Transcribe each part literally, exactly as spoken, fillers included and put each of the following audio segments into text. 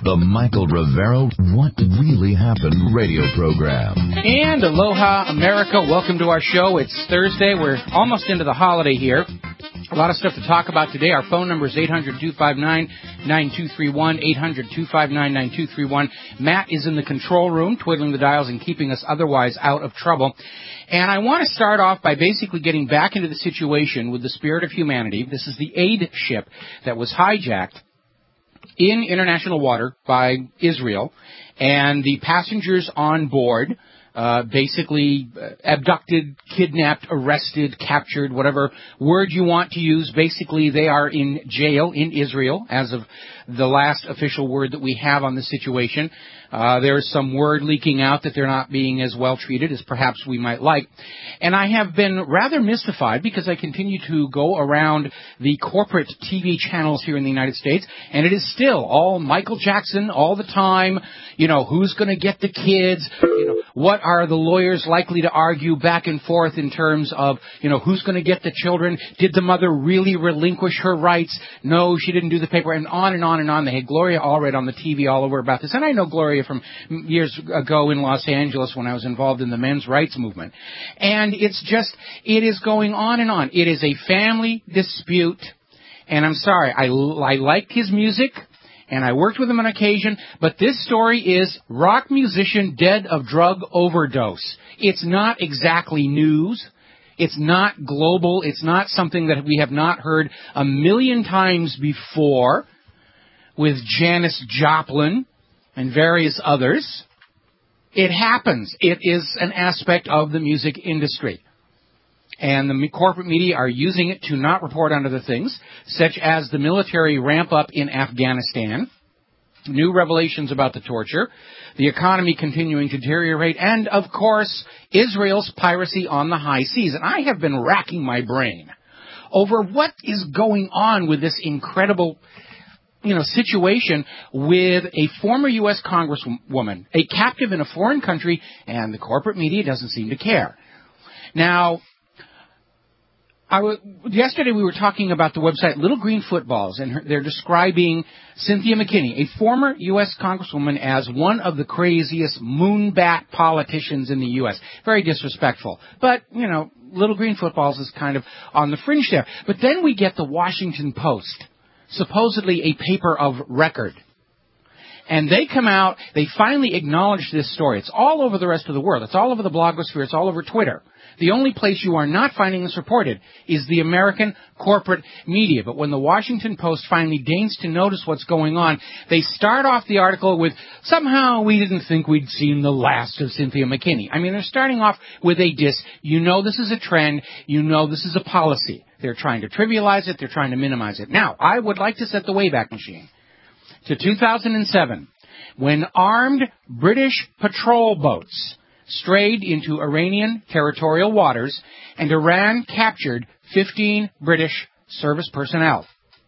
The Michael Rivero What Really Happened radio program. And aloha, America. Welcome to our show. It's Thursday. We're almost into the holiday here. A lot of stuff to talk about today. Our phone number is eight hundred, two five nine, nine two three one, eight hundred, two five nine, nine two three one. Matt is in the control room, twiddling the dials and keeping us otherwise out of trouble. And I want to start off by basically getting back into the situation with the Spirit of Humanity. This is the aid ship that was hijacked in international water by Israel, and the passengers on board Uh, basically uh, abducted, kidnapped, arrested, captured, whatever word you want to use. Basically, they are in jail in Israel as of the last official word that we have on the situation. Uh, there's some word leaking out that they're not being as well treated as perhaps we might like. And I have been rather mystified because I continue to go around the corporate T V channels here in the United States, and it is still all Michael Jackson all the time. You know, who's going to get the kids? You know, what are the lawyers likely to argue back and forth in terms of, you know, who's going to get the children? Did the mother really relinquish her rights? No, she didn't do the paper, and on and on and on. They had Gloria Allred on the T V all over about this, and I know Gloria from years ago in Los Angeles when I was involved in the men's rights movement. And it's just, it is going on and on. It is a family dispute, and I'm sorry, I, I liked his music, and I worked with him on occasion, but this story is rock musician dead of drug overdose. It's not exactly news. It's not global. It's not something that we have not heard a million times before with Janis Joplin and various others. It happens. It is an aspect of the music industry. And the corporate media are using it to not report on other things, such as the military ramp-up in Afghanistan, new revelations about the torture, the economy continuing to deteriorate, and, of course, Israel's piracy on the high seas. And I have been racking my brain over what is going on with this incredible, you know, situation with a former U S congresswoman, a captive in a foreign country, and the corporate media doesn't seem to care. Now, I w- yesterday we were talking about the website Little Green Footballs, and her, they're describing Cynthia McKinney, a former U S congresswoman, as one of the craziest moonbat politicians in the U S Very disrespectful. But, you know, Little Green Footballs is kind of on the fringe there. But then we get the Washington Post, supposedly a paper of record. And they come out, they finally acknowledge this story. It's all over the rest of the world. It's all over the blogosphere. It's all over Twitter. The only place you are not finding this reported is the American corporate media. But when the Washington Post finally deigns to notice what's going on, they start off the article with, somehow we didn't think we'd seen the last of Cynthia McKinney. I mean, they're starting off with a diss. You know this is a trend. You know this is a policy. They're trying to trivialize it. They're trying to minimize it. Now, I would like to set the Wayback Machine to two thousand seven, when armed British patrol boats strayed into Iranian territorial waters, and Iran captured fifteen British service personnel.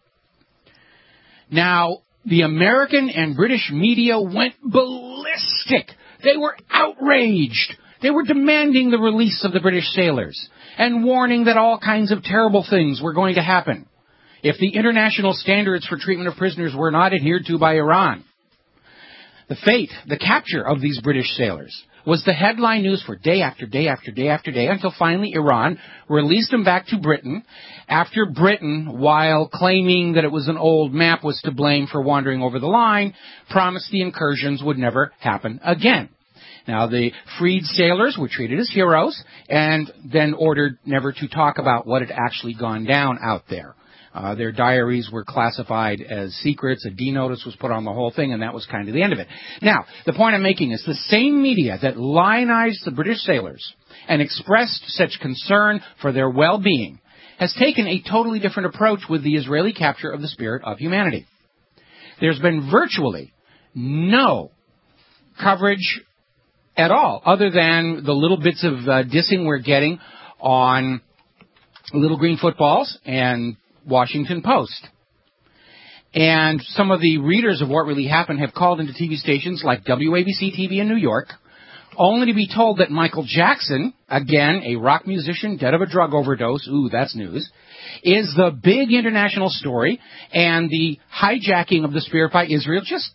Now, the American and British media went ballistic. They were outraged. They were demanding the release of the British sailors and warning that all kinds of terrible things were going to happen if the international standards for treatment of prisoners were not adhered to by Iran. The fate, the capture of these British sailors was the headline news for day after day after day after day until finally Iran released them back to Britain after Britain, while claiming that it was an old map, was to blame for wandering over the line, promised the incursions would never happen again. Now, the freed sailors were treated as heroes and then ordered never to talk about what had actually gone down out there. Uh, their diaries were classified as secrets. A D notice was put on the whole thing, and that was kind of the end of it. Now, the point I'm making is the same media that lionized the British sailors and expressed such concern for their well-being has taken a totally different approach with the Israeli capture of the Spirit of Humanity. There's been virtually no coverage at all, other than the little bits of uh, dissing we're getting on Little Green Footballs and Washington Post. And some of the readers of what really happened have called into T V stations like W A B C T V in New York, only to be told that Michael Jackson, again, a rock musician dead of a drug overdose, ooh, that's news, is the big international story, and the hijacking of the Spirit by Israel just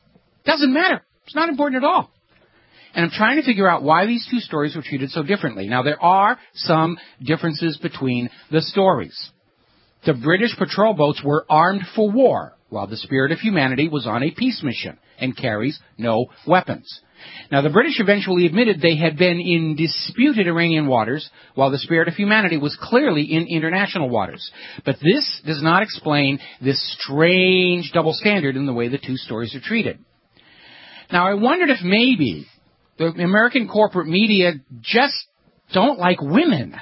Doesn't matter. It's not important at all. And I'm trying to figure out why these two stories were treated so differently. Now, there are some differences between the stories. The British patrol boats were armed for war, while the Spirit of Humanity was on a peace mission and carries no weapons. Now, the British eventually admitted they had been in disputed Iranian waters, while the Spirit of Humanity was clearly in international waters. But this does not explain this strange double standard in the way the two stories are treated. Now, I wondered if maybe the American corporate media just don't like women.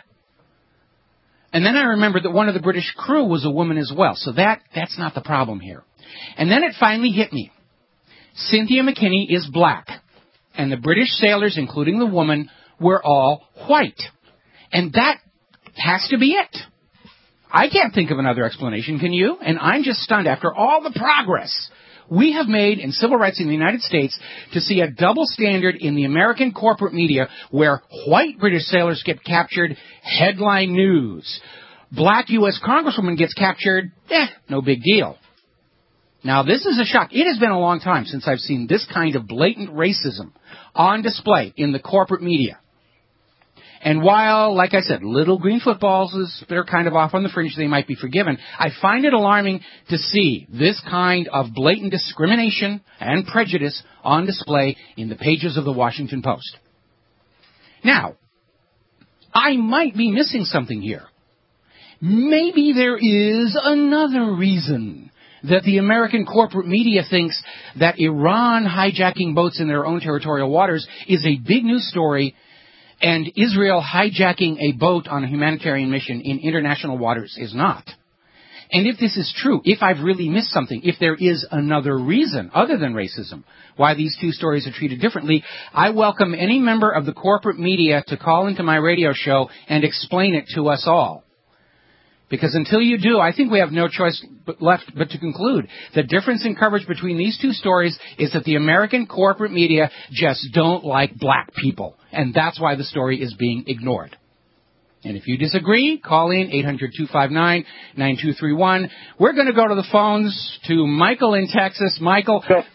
And then I remembered that one of the British crew was a woman as well, so that that's not the problem here. And then it finally hit me. Cynthia McKinney is black, and the British sailors, including the woman, were all white. And that has to be it. I can't think of another explanation, can you? And I'm just stunned after all the progress we have made in civil rights in the United States to see a double standard in the American corporate media where white British sailors get captured, headline news. Black U S congresswoman gets captured, eh, no big deal. Now, this is a shock. It has been a long time since I've seen this kind of blatant racism on display in the corporate media. And while, like I said, little green footballs is, they're kind of off on the fringe, they might be forgiven, I find it alarming to see this kind of blatant discrimination and prejudice on display in the pages of the Washington Post. Now, I might be missing something here. Maybe there is another reason that the American corporate media thinks that Iran hijacking boats in their own territorial waters is a big news story, and Israel hijacking a boat on a humanitarian mission in international waters is not. And if this is true, if I've really missed something, if there is another reason other than racism why these two stories are treated differently, I welcome any member of the corporate media to call into my radio show and explain it to us all. Because until you do, I think we have no choice but left but to conclude the difference in coverage between these two stories is that the American corporate media just don't like black people. And that's why the story is being ignored. And if you disagree, call in eight hundred, two five nine, nine two three one. We're going to go to the phones to Michael in Texas. Michael, hey,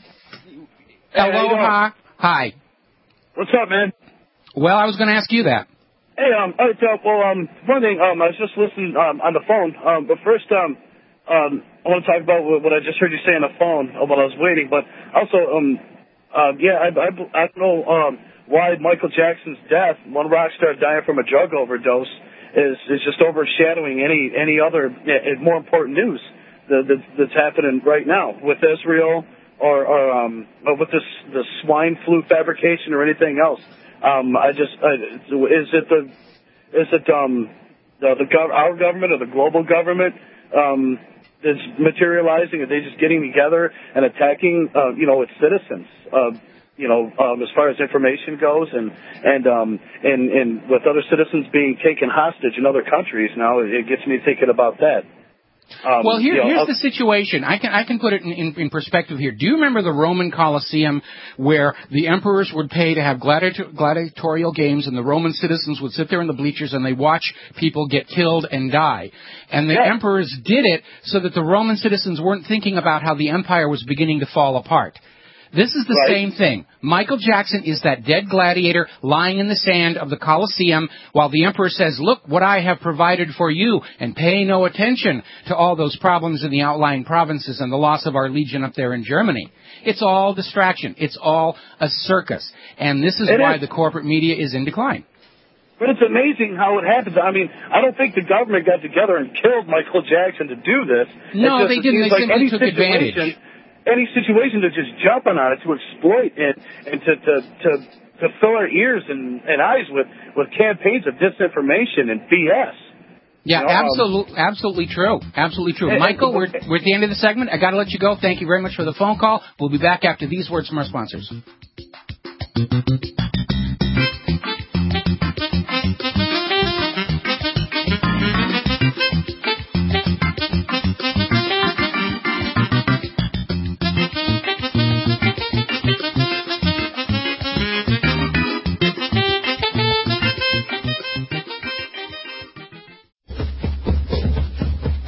aloha. Hi. What's up, man? Well, I was going to ask you that. Hey, um, all right, so, well, um, one thing, um, I was just listening, um, on the phone, um, but first, um, um, I want to talk about what I just heard you say on the phone while I was waiting, but also, um, uh, yeah, I, I, I don't know, um, why Michael Jackson's death, one rock star dying from a drug overdose, is, is just overshadowing any, any other, uh, more important news that, that, that's happening right now with Israel or, or, um, or with this, the swine flu fabrication or anything else. Um, I just, uh, is it the, is it, um, the, the gov- our government or the global government, um, is materializing? Are they just getting together and attacking, uh, you know, its citizens, uh, you know, um, as far as information goes and, and, um, and, and with other citizens being taken hostage in other countries now, it gets me thinking about that. Um, well, here, you know, here's I'll, the situation. I can I can put it in, in, in perspective here. Do you remember the Roman Colosseum where the emperors would pay to have gladiator, gladiatorial games and the Roman citizens would sit there in the bleachers and they watch people get killed and die? And the yeah. emperors did it so that the Roman citizens weren't thinking about how the empire was beginning to fall apart. This is the right. same thing. Michael Jackson is that dead gladiator lying in the sand of the Colosseum while the emperor says, look what I have provided for you, and pay no attention to all those problems in the outlying provinces and the loss of our legion up there in Germany. It's all distraction. It's all a circus. And this is it why is. the corporate media is in decline. But it's amazing how it happens. I mean, I don't think the government got together and killed Michael Jackson to do this. No, just, they didn't. They like simply any took advantage. Any situation to just jumping on it, to exploit it, and to to to, to fill our ears and, and eyes with, with campaigns of disinformation and B S. Yeah, you know, absolutely, um, absolutely true. Absolutely true. and, Michael, we're, and, we're at the end of the segment. I got to let you go. Thank you very much for the phone call. We'll be back after these words from our sponsors.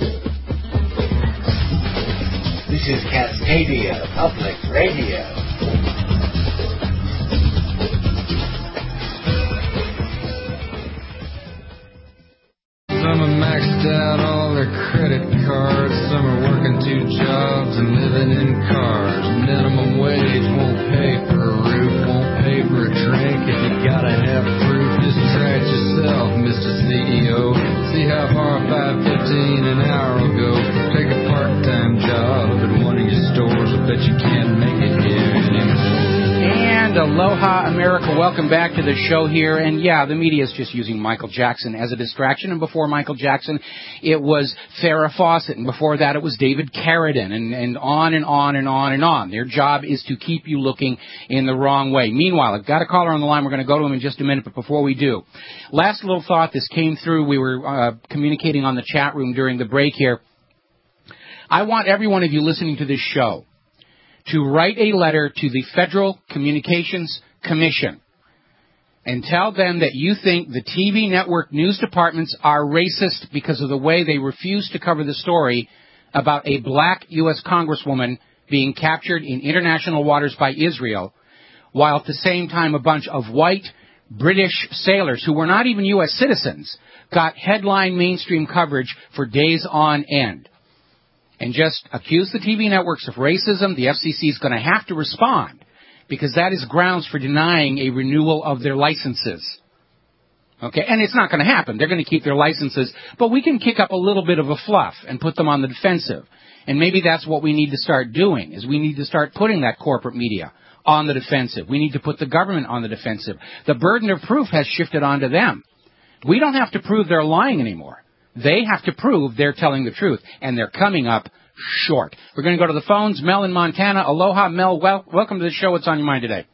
This is Cascadia Public Radio. Some have maxed out all their credit cards. Some are working two jobs and living in cars. Minimum wage won't pay for a roof, won't pay for a drink. If you gotta have proof, just try it yourself, Mister C E O. See how far five fifteen an hour will go. Take a part-time job at one of your stores. I bet you can't make it here anymore. And aloha, America. Welcome back to the show here. And yeah, the media is just using Michael Jackson as a distraction. And before Michael Jackson, it was Farrah Fawcett. And before that, it was David Carradine. And, and on and on and on and on. Their job is to keep you looking in the wrong way. Meanwhile, I've got a caller on the line. We're going to go to him in just a minute. But before we do, last little thought. This came through. We were uh, communicating on the chat room during the break here. I want every one of you listening to this show to write a letter to the Federal Communications Commission and tell them that you think the T V network news departments are racist because of the way they refuse to cover the story about a black U S Congresswoman being captured in international waters by Israel, while at the same time a bunch of white British sailors who were not even U S citizens got headline mainstream coverage for days on end. And just accuse the T V networks of racism. The F C C is going to have to respond because that is grounds for denying a renewal of their licenses. Okay, and it's not going to happen. They're going to keep their licenses, but we can kick up a little bit of a fluff and put them on the defensive. And maybe that's what we need to start doing, is we need to start putting that corporate media on the defensive. We need to put the government on the defensive. The burden of proof has shifted onto them. We don't have to prove they're lying anymore. They have to prove they're telling the truth, and they're coming up short. We're going to go to the phones. Mel in Montana. Aloha, Mel. Wel- welcome to the show. What's on your mind today?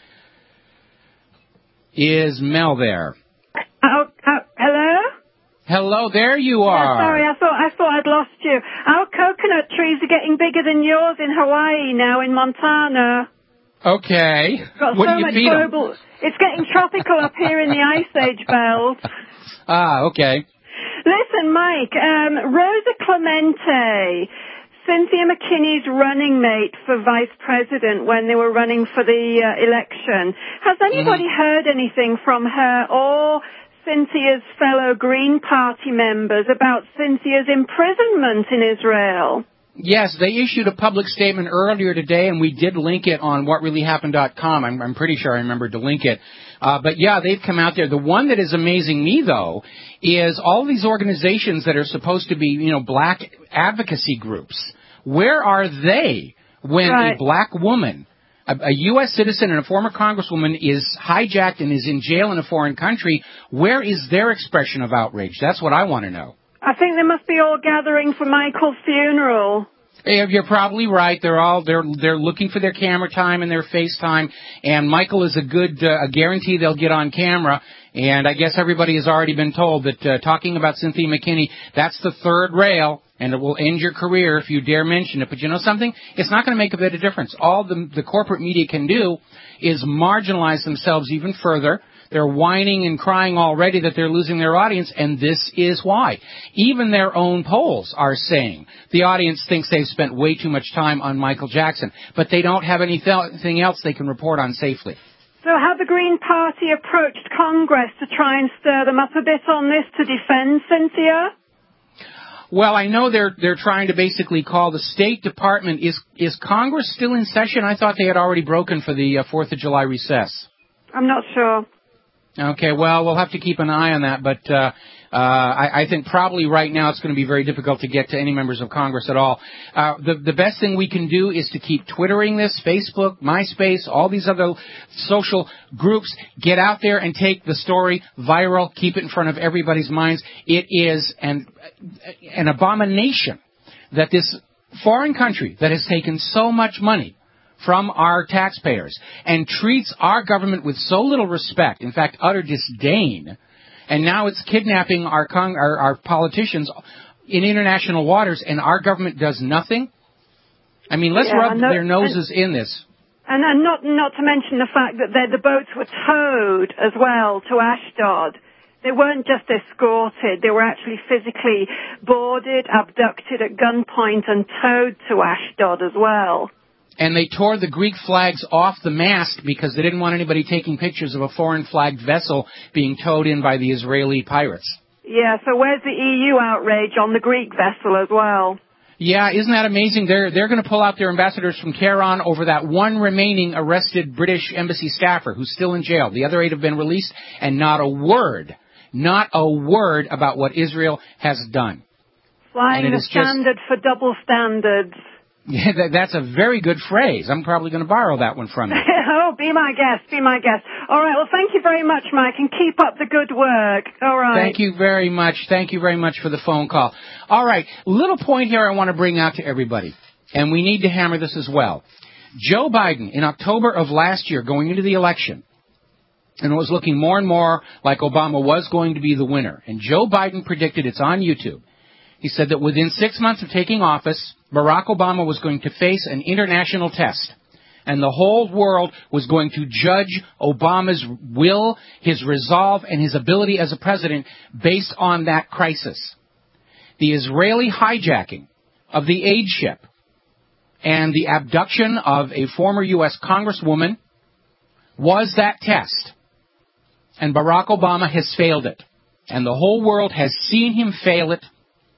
Is Mel there? Oh, uh, hello? Hello, there you are. Yeah, sorry, I thought I thought I'd lost you. Our coconut trees are getting bigger than yours in Hawaii now, in Montana. Okay. Got what so do you much feed 'em? global. It's getting tropical up here in the Ice Age belt. Ah, okay. Listen, Mike, um, Rosa Clemente, Cynthia McKinney's running mate for vice president when they were running for the uh, election. Has anybody mm-hmm. heard anything from her or Cynthia's fellow Green Party members about Cynthia's imprisonment in Israel? Yes, they issued a public statement earlier today, and we did link it on what really happened dot com. I'm, I'm pretty sure I remember to link it. Uh, but, yeah, they've come out there. The one that is amazing me, though, is all these organizations that are supposed to be, you know, black advocacy groups. Where are they when right. a black woman, a, a U S citizen and a former congresswoman is hijacked and is in jail in a foreign country? Where is their expression of outrage? That's what I want to know. I think they must be all gathering for Michael's funeral. You're probably right. They're all they're they're looking for their camera time and their face time. And Michael is a good uh, a guarantee they'll get on camera. And I guess everybody has already been told that uh, talking about Cynthia McKinney, that's the third rail, and it will end your career if you dare mention it. But you know something? It's not going to make a bit of difference. All the the corporate media can do is marginalize themselves even further. They're whining and crying already that they're losing their audience, and this is why. Even their own polls are saying the audience thinks they've spent way too much time on Michael Jackson, but they don't have anything else they can report on safely. So have the Green Party approached Congress to try and stir them up a bit on this to defend Cynthia? Well, I know they're they're trying to basically call the State Department. Is is Congress still in session? I thought they had already broken for the uh, fourth of July recess. I'm not sure. Okay, well, we'll have to keep an eye on that, but uh, uh, I, I think probably right now it's going to be very difficult to get to any members of Congress at all. Uh, the, the best thing we can do is to keep Twittering this, Facebook, MySpace, all these other social groups. Get out there and take the story viral. Keep it in front of everybody's minds. It is an, an abomination that this foreign country that has taken so much money from our taxpayers and treats our government with so little respect, in fact, utter disdain, and now it's kidnapping our, con- our, our politicians in international waters, and our government does nothing? I mean, let's yeah, rub no, their noses and, in this. And, and not not to mention the fact that the boats were towed as well to Ashdod. They weren't just escorted, they were actually physically boarded, abducted at gunpoint and towed to Ashdod as well. And they tore the Greek flags off the mast because they didn't want anybody taking pictures of a foreign flagged vessel being towed in by the Israeli pirates. Yeah, so where's the E U outrage on the Greek vessel as well? Yeah, isn't that amazing? They're they're going to pull out their ambassadors from Tehran over that one remaining arrested British embassy staffer who's still in jail. The other eight have been released, and not a word, not a word about what Israel has done. Flying the standard just, for double standards. Yeah, that, that's a very good phrase. I'm probably going to borrow that one from you. Oh, be my guest, be my guest. All right, well, thank you very much, Mike, and keep up the good work. All right. Thank you very much. Thank you very much for the phone call. All right, little point here I want to bring out to everybody, and we need to hammer this as well. Joe Biden, in October of last year, going into the election, and it was looking more and more like Obama was going to be the winner, and Joe Biden predicted, it's on YouTube, he said that within six months of taking office, Barack Obama was going to face an international test, and the whole world was going to judge Obama's will, his resolve, and his ability as a president based on that crisis. The Israeli hijacking of the aid ship and the abduction of a former U S congresswoman was that test, and Barack Obama has failed it, and the whole world has seen him fail it.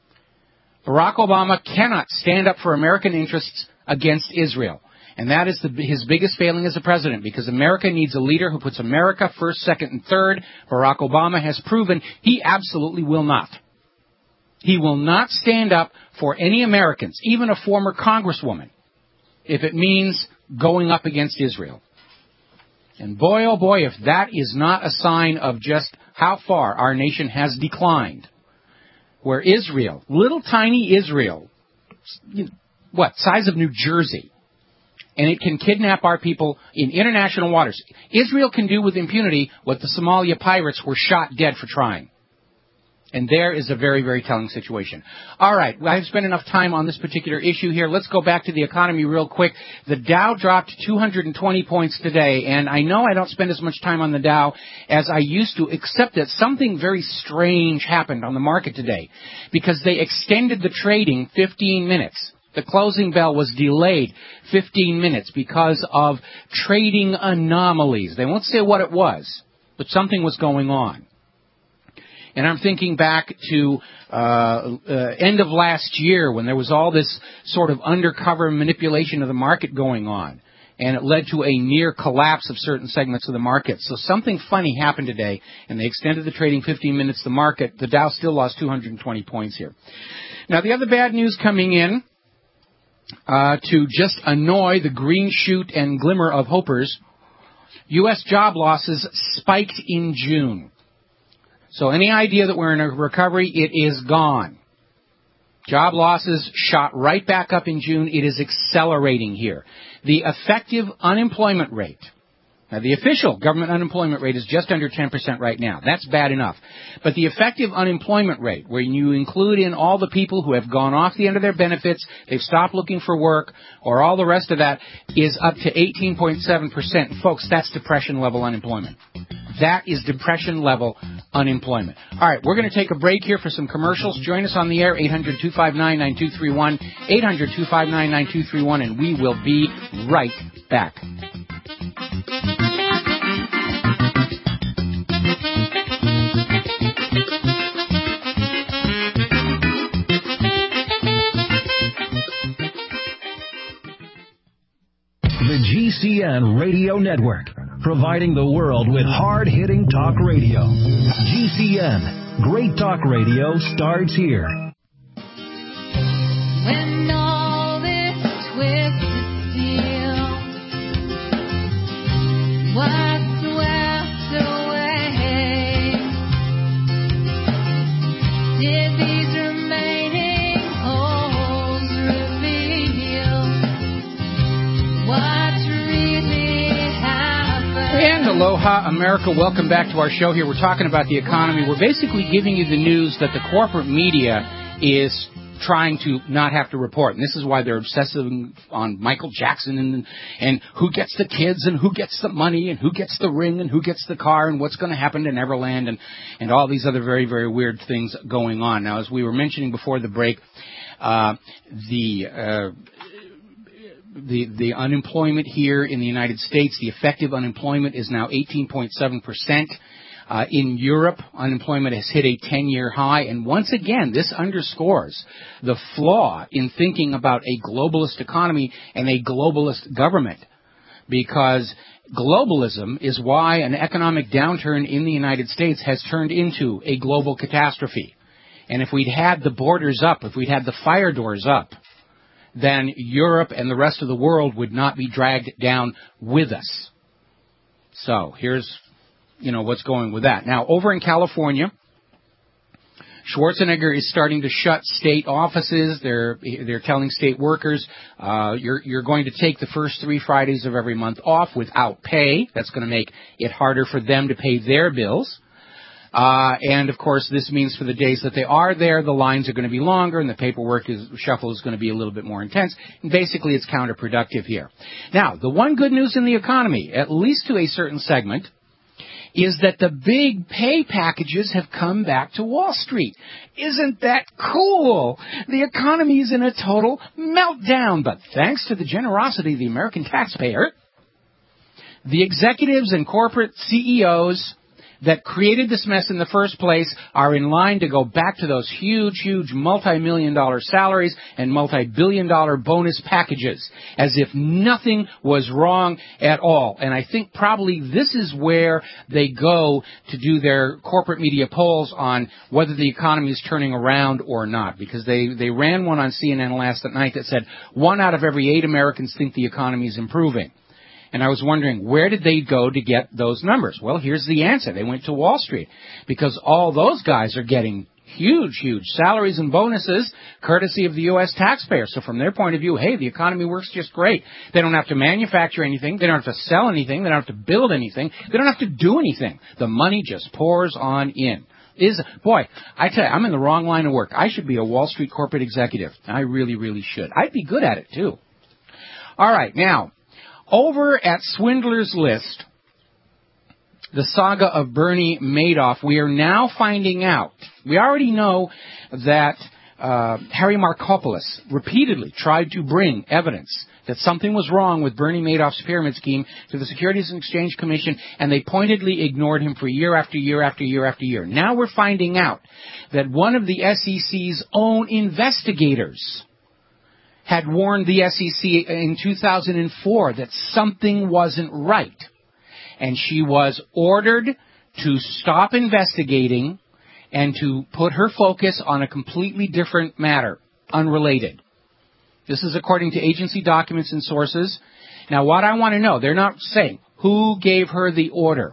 Barack Obama cannot stand up for American interests against Israel. And that is the, his biggest failing as a president, because America needs a leader who puts America first, second, and third. Barack Obama has proven he absolutely will not. He will not stand up for any Americans, even a former congresswoman, if it means going up against Israel. And boy, oh boy, if that is not a sign of just how far our nation has declined, where Israel, little tiny Israel, what, size of New Jersey, and it can kidnap our people in international waters. Israel can do with impunity what the Somalia pirates were shot dead for trying. And there is a very, very telling situation. All right, I've spent enough time on this particular issue here. Let's go back to the economy real quick. The Dow dropped two hundred twenty points today, and I know I don't spend as much time on the Dow as I used to, except that something very strange happened on the market today, because they extended the trading fifteen minutes. The closing bell was delayed fifteen minutes because of trading anomalies. They won't say what it was, but something was going on. And I'm thinking back to uh, uh end of last year when there was all this sort of undercover manipulation of the market going on, and it led to a near collapse of certain segments of the market. So something funny happened today, and they extended the trading fifteen minutes. The market, the Dow still lost two hundred twenty points here. Now, the other bad news coming in uh to just annoy the green shoot and glimmer of hopers, U S job losses spiked in June. So any idea that we're in a recovery, it is gone. Job losses shot right back up in June. It is accelerating here. The effective unemployment rate, now the official government unemployment rate is just under ten percent right now. That's bad enough. But the effective unemployment rate, where you include in all the people who have gone off the end of their benefits, they've stopped looking for work, or all the rest of that, is up to eighteen point seven percent. Folks, that's depression-level unemployment. That is depression-level unemployment. All right, we're going to take a break here for some commercials. Join us on the air, eight hundred, two five nine, nine two three one, eight hundred, two five nine, nine two three one, and we will be right back. The G C N Radio Network, providing the world with hard-hitting talk radio. G C N, great talk radio starts here. When all this twisted steel was swept away, did these remaining holes reveal what really happened? And aloha, America. Welcome back to our show here. We're talking about the economy. We're basically giving you the news that the corporate media is trying to not have to report. And this is why they're obsessive on Michael Jackson and and who gets the kids and who gets the money and who gets the ring and who gets the car and what's going to happen to Neverland and, and all these other very, very weird things going on. Now, as we were mentioning before the break, uh, the... Uh, The, the unemployment here in the United States, the effective unemployment is now eighteen point seven percent. Uh, in Europe, unemployment has hit a ten-year high, and once again, this underscores the flaw in thinking about a globalist economy and a globalist government, because globalism is why an economic downturn in the United States has turned into a global catastrophe. And if we'd had the borders up, if we'd had the fire doors up, then Europe and the rest of the world would not be dragged down with us. So here's, you know, what's going with that. Now, over in California, Schwarzenegger is starting to shut state offices. They're they're telling state workers, uh, you're you're going to take the first three Fridays of every month off without pay. That's going to make it harder for them to pay their bills. Uh, and of course, this means for the days that they are there, the lines are going to be longer and the paperwork is, shuffle is going to be a little bit more intense. And basically, it's counterproductive here. Now, the one good news in the economy, at least to a certain segment, is that the big pay packages have come back to Wall Street. Isn't that cool? The economy is in a total meltdown, but thanks to the generosity of the American taxpayer, the executives and corporate C E Os that created this mess in the first place are in line to go back to those huge, huge multi-million dollar salaries and multi-billion dollar bonus packages as if nothing was wrong at all. And I think probably this is where they go to do their corporate media polls on whether the economy is turning around or not, because they, they ran one on C N N last night that said one out of every eight Americans think the economy is improving. And I was wondering, where did they go to get those numbers? Well, here's the answer. They went to Wall Street, because all those guys are getting huge, huge salaries and bonuses courtesy of the U S taxpayer. So from their point of view, hey, the economy works just great. They don't have to manufacture anything. They don't have to sell anything. They don't have to build anything. They don't have to do anything. The money just pours on in. Is boy, I tell you, I'm in the wrong line of work. I should be a Wall Street corporate executive. I really, really should. I'd be good at it, too. All right, now, over at Swindler's List, the saga of Bernie Madoff, we are now finding out. We already know that uh, Harry Markopolos repeatedly tried to bring evidence that something was wrong with Bernie Madoff's pyramid scheme to the Securities and Exchange Commission, and they pointedly ignored him for year after year after year after year. Now we're finding out that one of the S E C's own investigators had warned the S E C in two thousand four that something wasn't right. And she was ordered to stop investigating and to put her focus on a completely different matter, unrelated. This is according to agency documents and sources. Now, what I want to know, they're not saying who gave her the order,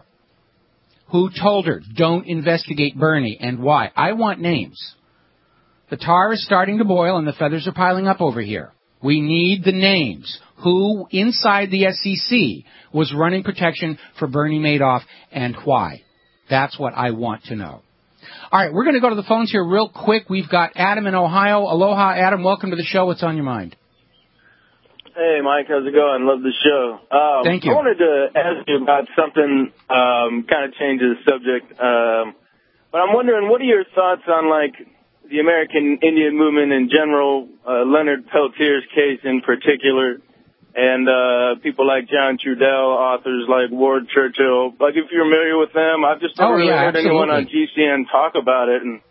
who told her, don't investigate Bernie, and why. I want names. The tar is starting to boil and the feathers are piling up over here. We need the names. Who inside the S E C was running protection for Bernie Madoff and why? That's what I want to know. All right, we're going to go to the phones here real quick. We've got Adam in Ohio. Aloha, Adam. Welcome to the show. What's on your mind? Hey, Mike. How's it going? Love the show. Um, Thank you. I wanted to ask you about something, um, kind of changes the subject. Um, but I'm wondering, what are your thoughts on, like, the American Indian movement in general, uh, Leonard Peltier's case in particular, and uh, people like John Trudell, authors like Ward Churchill? Like, if you're familiar with them, I've just never oh, really yeah, heard absolutely. anyone on G C N talk about it. And,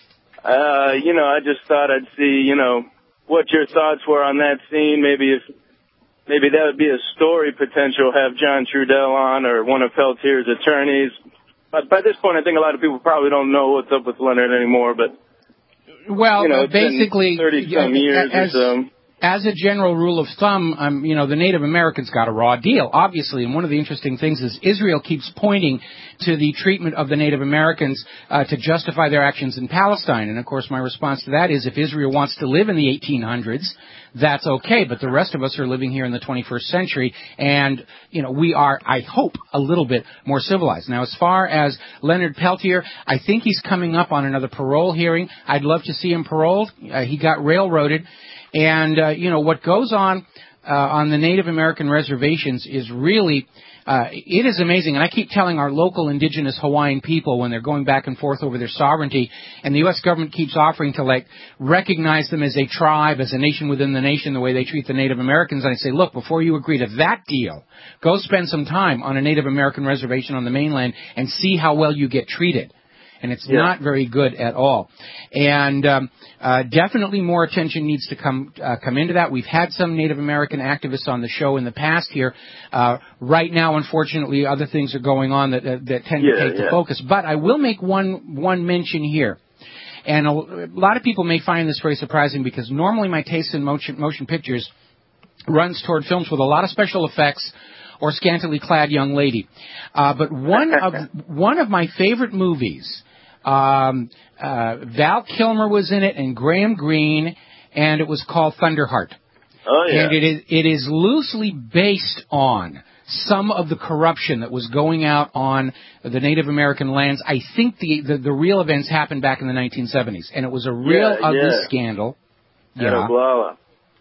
uh, you know, I just thought I'd see, you know, what your thoughts were on that scene. Maybe if maybe that would be a story potential, have John Trudell on or one of Peltier's attorneys. But by this point, I think a lot of people probably don't know what's up with Leonard anymore, but Well, you know, it's basically, been thirty-some years as, or so. As a general rule of thumb, um, you know, the Native Americans got a raw deal, obviously. And one of the interesting things is Israel keeps pointing to the treatment of the Native Americans uh, to justify their actions in Palestine. And, of course, my response to that is if Israel wants to live in the eighteen hundreds, that's okay. But the rest of us are living here in the twenty-first century. And, you know, we are, I hope, a little bit more civilized. Now, as far as Leonard Peltier, I think he's coming up on another parole hearing. I'd love to see him paroled. Uh, he got railroaded. And, uh, you know, what goes on uh, on the Native American reservations is really uh, it is amazing. And I keep telling our local indigenous Hawaiian people when they're going back and forth over their sovereignty, and the U S government keeps offering to, like, recognize them as a tribe, as a nation within the nation, the way they treat the Native Americans. And I say, look, before you agree to that deal, go spend some time on a Native American reservation on the mainland and see how well you get treated. And it's yeah. not very good at all. And um, uh, definitely more attention needs to come uh, come into that. We've had some Native American activists on the show in the past here. Uh, right now, unfortunately, other things are going on that uh, that tend yeah, to take yeah. the focus. But I will make one one mention here. And a, a lot of people may find this very surprising because normally my taste in motion, motion pictures runs toward films with a lot of special effects or scantily clad young lady. Uh, but one of one of my favorite movies, um, uh, Val Kilmer was in it and Graham Greene, and it was called Thunderheart. Oh, yeah. And it is, it is loosely based on some of the corruption that was going out on the Native American lands. I think the, the, the real events happened back in the nineteen seventies, and it was a real yeah, ugly yeah. scandal. Yeah. Yeah.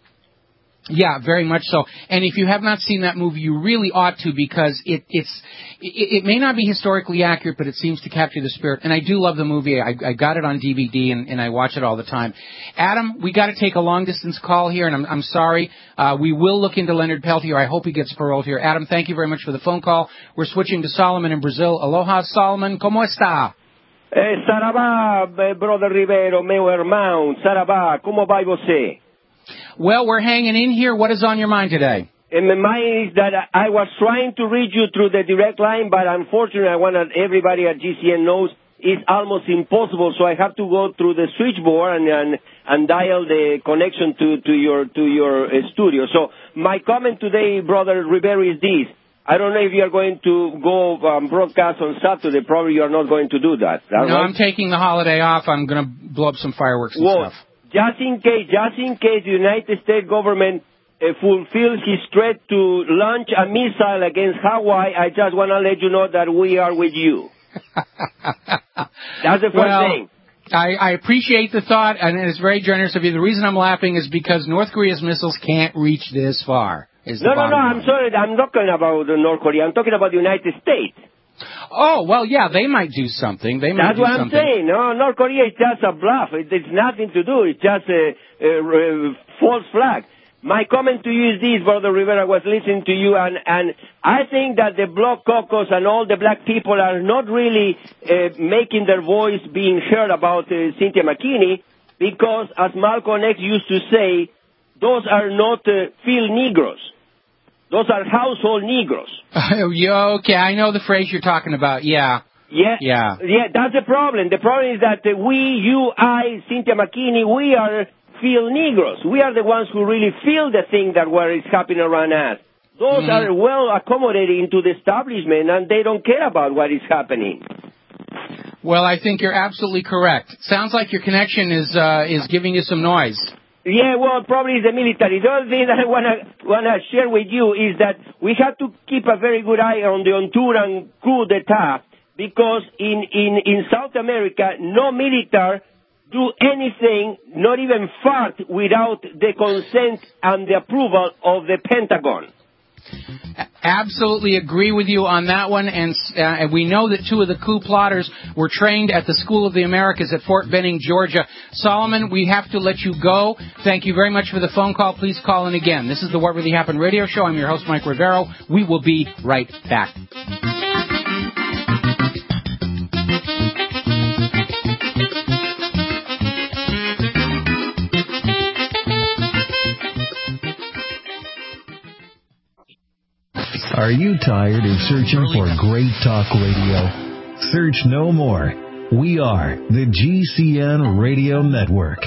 Yeah, very much so. And if you have not seen that movie, you really ought to, because it it's it, it may not be historically accurate, but it seems to capture the spirit. And I do love the movie. I, I got it on D V D, and, and I watch it all the time. Adam, we got to take a long-distance call here, and I'm, I'm sorry. Uh, we will look into Leonard Peltier. I hope he gets paroled here. Adam, thank you very much for the phone call. We're switching to Solomon in Brazil. Aloha, Solomon. ¿Cómo está? Eh, Sarabá, brother Rivero, meu irmão. Sarabá, como vai você? Well, we're hanging in here. What is on your mind today? And my mind is that I was trying to reach you through the direct line, but unfortunately, I want that everybody at G C N knows it's almost impossible. So I have to go through the switchboard and and, and dial the connection to to your to your uh, studio. So my comment today, brother Rivero, is this: I don't know if you are going to go um, broadcast on Saturday. Probably you are not going to do that. No, right? I'm taking the holiday off. I'm going to blow up some fireworks and well, stuff. Just in case, just in case the United States government uh, fulfills his threat to launch a missile against Hawaii, I just want to let you know that we are with you. That's the first well, thing. I, I appreciate the thought, and it's very generous of you. The reason I'm laughing is because North Korea's missiles can't reach this far. Is the no, no, no, line. I'm sorry. I'm not talking about North Korea. I'm talking about the United States. Oh, well, yeah, they might do something. They might That's do what something. I'm saying. No, North Korea is just a bluff. It, it's nothing to do. It's just a, a, a false flag. My comment to you is this, Brother Rivera. I was listening to you, and, and I think that the Bloc Caucus and all the black people are not really uh, making their voice being heard about uh, Cynthia McKinney, because, as Malcolm X used to say, those are not uh, field Negroes. Those are household Negroes. Oh, yeah, okay, I know the phrase you're talking about, yeah. Yeah, yeah, yeah. That's the problem. The problem is that uh, we, you, I, Cynthia McKinney, we are field Negroes. We are the ones who really feel the thing that what is happening around us. Those mm-hmm. are well accommodated into the establishment, and they don't care about what is happening. Well, I think you're absolutely correct. Sounds like your connection is uh, is giving you some noise. Yeah, well, probably the military. The other thing that I wanna wanna share with you is that we have to keep a very good eye on the Honduran coup d'état, because in in in South America, no military do anything, not even fart, without the consent and the approval of the Pentagon. Absolutely agree with you on that one, and uh, we know that two of the coup plotters were trained at the School of the Americas at Fort Benning, Georgia. Solomon, we have to let you go. Thank you very much for the phone call. Please call in again. This is the What Really Happened radio show. I'm your host, Mike Rivero. We will be right back. Are you tired of searching for great talk radio? Search no more. We are the G C N Radio Network.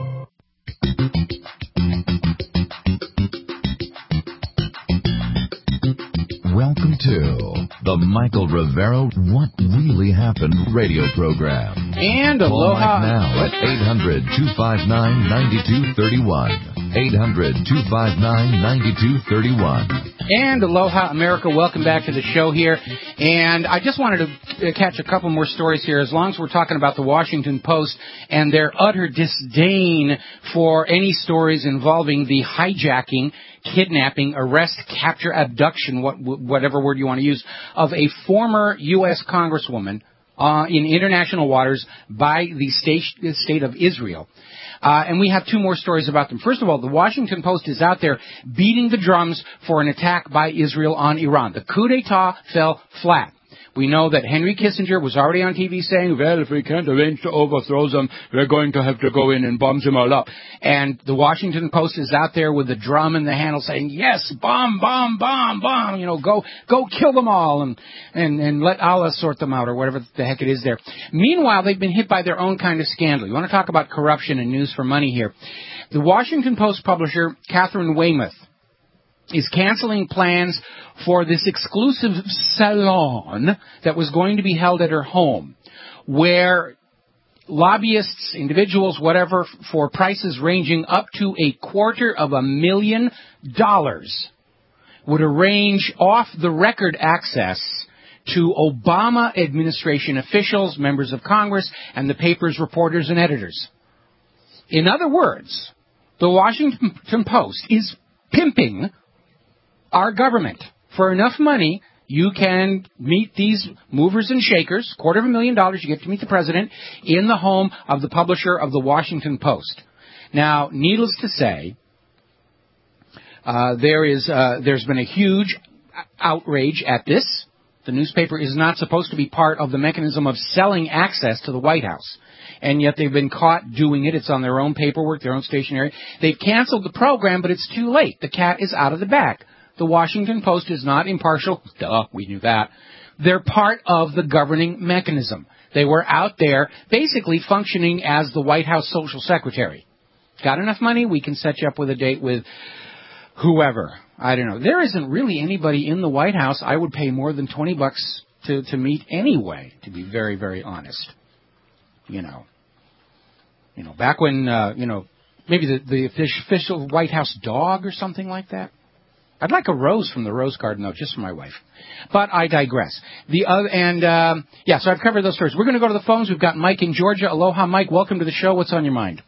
Welcome to the Michael Rivero What Really Happened radio program. And Call aloha. Mike now at eight hundred, two five nine, nine two three one. eight hundred, two five nine, nine two three one. And aloha, America. Welcome back to the show here. And I just wanted to catch a couple more stories here, as long as we're talking about the Washington Post and their utter disdain for any stories involving the hijacking, kidnapping, arrest, capture, abduction, what, whatever word you want to use, of a former U S Congresswoman uh, in international waters by the state, the state of Israel. Uh, and we have two more stories about them. First of all, the Washington Post is out there beating the drums for an attack by Israel on Iran. The coup d'etat fell flat. We know that Henry Kissinger was already on T V saying, well, if we can't arrange to overthrow them, we're going to have to go in and bomb them all up. And the Washington Post is out there with the drum in the handle saying, yes, bomb, bomb, bomb, bomb, you know, go go kill them all and, and, and let Allah sort them out or whatever the heck it is there. Meanwhile, they've been hit by their own kind of scandal. You want to talk about corruption and news for money here. The Washington Post publisher, Catherine Weymouth, is canceling plans for this exclusive salon that was going to be held at her home, where lobbyists, individuals, whatever, for prices ranging up to a quarter of a million dollars would arrange off-the-record access to Obama administration officials, members of Congress, and the paper's reporters and editors. In other words, the Washington Post is pimping our government. For enough money, you can meet these movers and shakers, quarter of a million dollars, you get to meet the president, in the home of the publisher of the Washington Post. Now, needless to say, uh, there is, uh, there's been a huge outrage at this. The newspaper is not supposed to be part of the mechanism of selling access to the White House. And yet they've been caught doing it. It's on their own paperwork, their own stationery. They've canceled the program, but it's too late. The cat is out of the bag. The Washington Post is not impartial. Duh, we knew that. They're part of the governing mechanism. They were out there basically functioning as the White House social secretary. Got enough money? We can set you up with a date with whoever. I don't know. There isn't really anybody in the White House I would pay more than twenty bucks to, to meet anyway, to be very, very honest. You know. You know, back when, uh, you know, maybe the, the official White House dog or something like that. I'd like a rose from the rose garden, though, just for my wife. But I digress. The other, and, um, yeah, so I've covered those stories. We're going to go to the phones. We've got Mike in Georgia. Aloha, Mike. Welcome to the show. What's on your mind?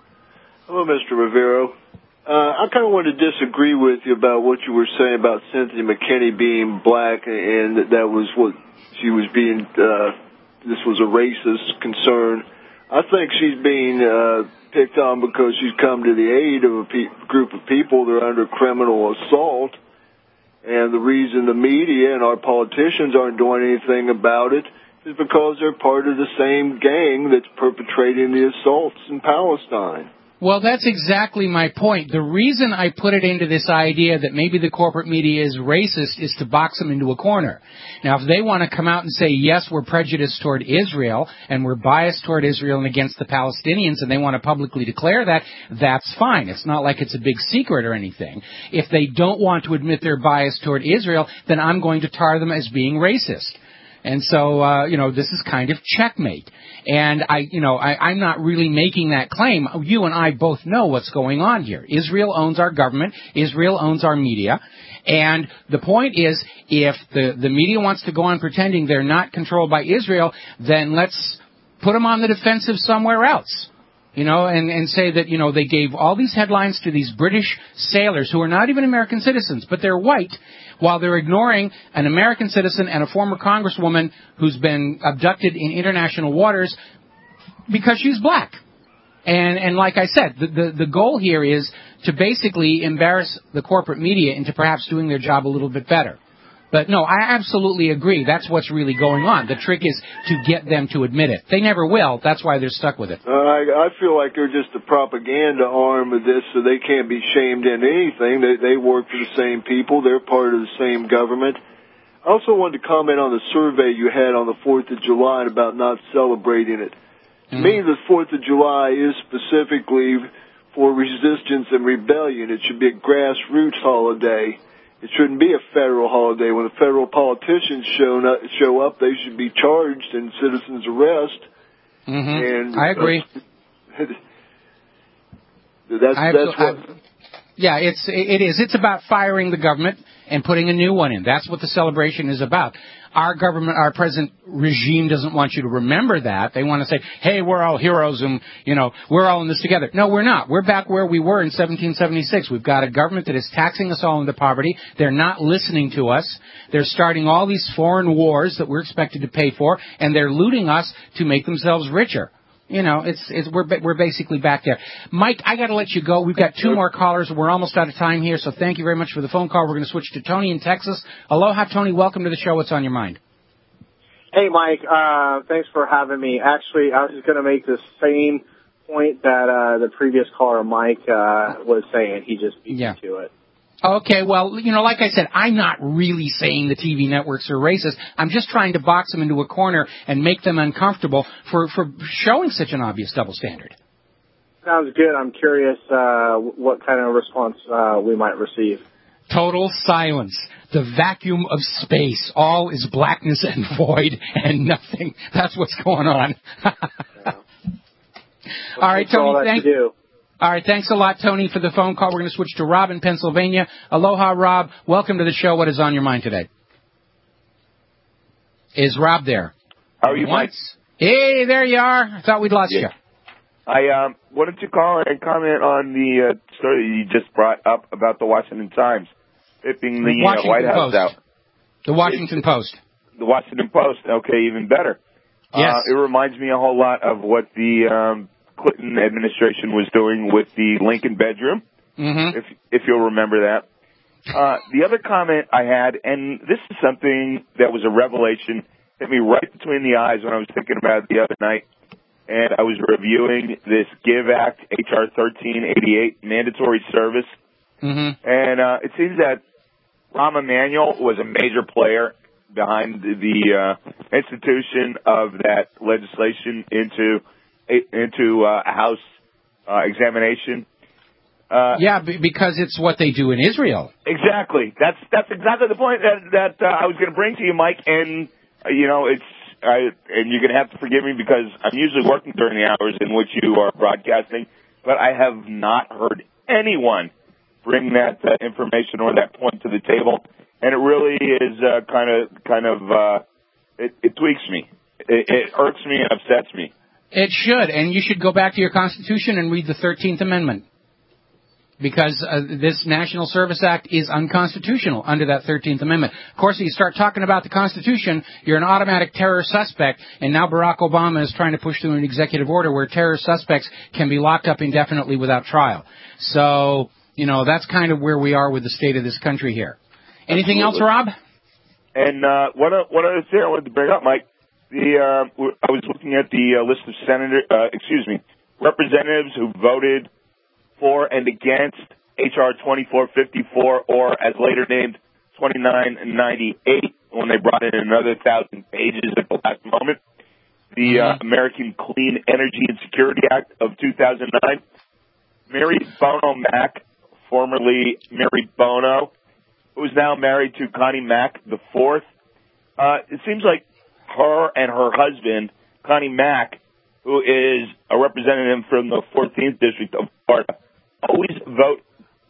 Hello, Mister Rivero. Uh, I kind of wanted to disagree with you about what you were saying about Cynthia McKinney being black and that that was what she was being, uh, this was a racist concern. I think she's being uh, picked on because she's come to the aid of a pe- group of people that are under criminal assault. And the reason the media and our politicians aren't doing anything about it is because they're part of the same gang that's perpetrating the assaults in Palestine. Well, that's exactly my point. The reason I put it into this idea that maybe the corporate media is racist is to box them into a corner. Now, if they want to come out and say, yes, we're prejudiced toward Israel and we're biased toward Israel and against the Palestinians, and they want to publicly declare that, that's fine. It's not like it's a big secret or anything. If they don't want to admit they're biased toward Israel, then I'm going to tar them as being racist. And so, uh, you know, this is kind of checkmate. And I, you know, I, I'm not really making that claim. You and I both know what's going on here. Israel owns our government. Israel owns our media. And the point is, if the, the media wants to go on pretending they're not controlled by Israel, then let's put them on the defensive somewhere else. You know, and, and say that, you know, they gave all these headlines to these British sailors who are not even American citizens, but they're white, while they're ignoring an American citizen and a former congresswoman who's been abducted in international waters because she's black. And, and like I said, the, the, the goal here is to basically embarrass the corporate media into perhaps doing their job a little bit better. But no, I absolutely agree. That's what's really going on. The trick is to get them to admit it. They never will. That's why they're stuck with it. Uh, I, I feel like they're just a propaganda arm of this, so they can't be shamed into anything. They, they work for the same people. They're part of the same government. I also wanted to comment on the survey you had on the fourth of July about not celebrating it. Mm-hmm. To me, the fourth of July is specifically for resistance and rebellion. It should be a grassroots holiday. It shouldn't be a federal holiday. When the federal politicians show up, show up, they should be charged in citizens' arrest. Mm-hmm. And I agree. Uh, that's, I that's what. I, yeah, it's it is. It's about firing the government and putting a new one in. That's what the celebration is about. Our government, our present regime doesn't want you to remember that. They want to say, hey, we're all heroes and, you know, we're all in this together. No, we're not. We're back where we were in seventeen seventy-six. We've got a government that is taxing us all into poverty. They're not listening to us. They're starting all these foreign wars that we're expected to pay for, and they're looting us to make themselves richer. You know, it's, it's we're we're basically back there. Mike, I got to let you go. We've got two more callers. We're almost out of time here, so thank you very much for the phone call. We're going to switch to Tony in Texas. Aloha, Tony. Welcome to the show. What's on your mind? Hey, Mike. Uh, thanks for having me. Actually, I was just going to make the same point that uh, the previous caller, Mike, uh, was saying. He just beat yeah. me to it. Okay, well, you know, like I said, I'm not really saying the T V networks are racist. I'm just trying to box them into a corner and make them uncomfortable for, for showing such an obvious double standard. Sounds good. I'm curious uh, what kind of response uh, we might receive. Total silence. The vacuum of space. All is blackness and void and nothing. That's what's going on. yeah. All right, Tony, all thank you. All right, thanks a lot, Tony, for the phone call. We're going to switch to Rob in Pennsylvania. Aloha, Rob. Welcome to the show. What is on your mind today? Is Rob there? How are you, Mike? Hey, there you are. I thought we'd lost yeah. you. I um, wanted to call and comment on the uh, story you just brought up about the Washington Times pipping the uh, White House Post. out. The Washington it's, Post. The Washington Post. Okay, even better. Yes. Uh, it reminds me a whole lot of what the um, Clinton administration was doing with the Lincoln bedroom, mm-hmm. if if you'll remember that. Uh, the other comment I had, and this is something that was a revelation, hit me right between the eyes when I was thinking about it the other night, and I was reviewing this GIVE Act, H R thirteen eighty-eight, mandatory service, mm-hmm. and uh, it seems that Rahm Emanuel was a major player behind the uh, institution of that legislation into into uh, a House uh, examination. Uh, yeah, b- because it's what they do in Israel. Exactly. That's that's exactly the point that that uh, I was going to bring to you, Mike. And uh, you know, it's I, and you're going to have to forgive me because I'm usually working during the hours in which you are broadcasting, but I have not heard anyone bring that uh, information or that point to the table, and it really is uh, kind of kind of uh, it, it tweaks me. It, it irks me and upsets me. It should, and you should go back to your Constitution and read the thirteenth Amendment. Because uh, this National Service Act is unconstitutional under that thirteenth Amendment. Of course, if you start talking about the Constitution, you're an automatic terror suspect, and now Barack Obama is trying to push through an executive order where terror suspects can be locked up indefinitely without trial. So, you know, that's kind of where we are with the state of this country here. Anything Absolutely. else, Rob? And uh, one, one other thing I wanted to bring up, Mike, the uh, I was looking at the uh, list of senator, uh, excuse me, representatives who voted for and against H R twenty-four fifty-four, or as later named twenty-nine ninety-eight, when they brought in another thousand pages at the last moment. The uh, American Clean Energy and Security Act of two thousand nine. Mary Bono Mack, formerly Mary Bono, who is now married to Connie Mack the fourth. Uh, it seems like her and her husband, Connie Mack, who is a representative from the fourteenth District of Florida, always vote.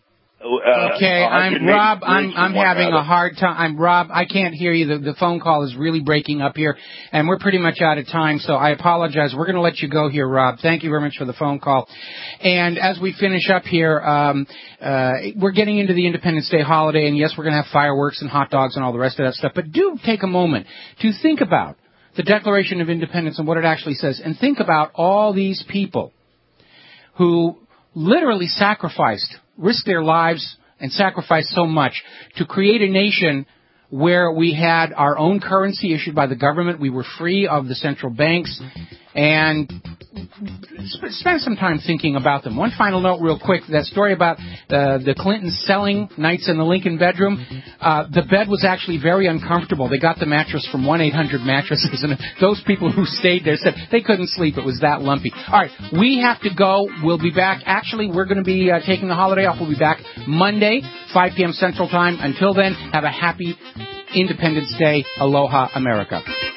Uh, okay, I'm Rob. I'm I'm having another. a hard time. I'm Rob. I can't hear you. The, the phone call is really breaking up here, and we're pretty much out of time. So I apologize. We're going to let you go here, Rob. Thank you very much for the phone call. And as we finish up here, um, uh, we're getting into the Independence Day holiday, and yes, we're going to have fireworks and hot dogs and all the rest of that stuff. But do take a moment to think about the Declaration of Independence and what it actually says, and think about all these people who literally sacrificed, risked their lives and sacrificed so much to create a nation where we had our own currency issued by the government. We were free of the central banks. And sp- spend some time thinking about them. One final note real quick, that story about uh, the Clintons selling nights in the Lincoln bedroom. Uh, the bed was actually very uncomfortable. They got the mattress from one eight hundred mattresses, and those people who stayed there said they couldn't sleep. It was that lumpy. All right, we have to go. We'll be back. Actually, we're going to be uh, taking the holiday off. We'll be back Monday, five p.m. Central Time. Until then, have a happy Independence Day. Aloha, America.